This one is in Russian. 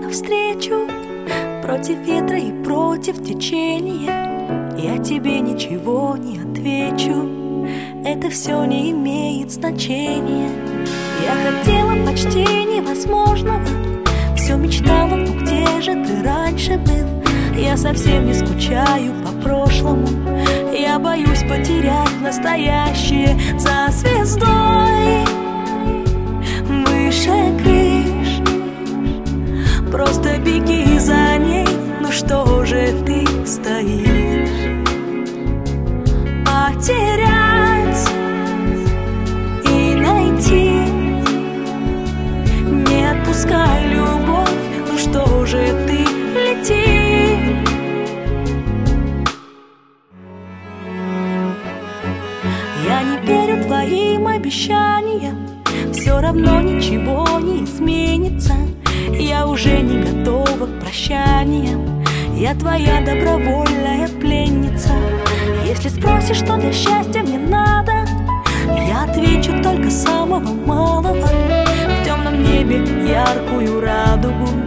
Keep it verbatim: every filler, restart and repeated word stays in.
навстречу, против ветра и против течения. Я тебе ничего не отвечу, это все не имеет значения. Я хотела почти невозможного, все мечтала, ну где же ты раньше был? Я совсем не скучаю по прошлому, я боюсь потерять настоящее за звездой выше крыш. Просто беги за ней, ну что же ты стоишь? Потерять и найти, не отпускай любовь, ну что же ты лети. Я не верю твоим обещаниям, все равно ничего не изменится. Я уже не готова к прощаниям, я твоя добровольная пленница. Если спросишь, что для счастья мне надо, я отвечу только самого малого. В темном небе яркую радугу,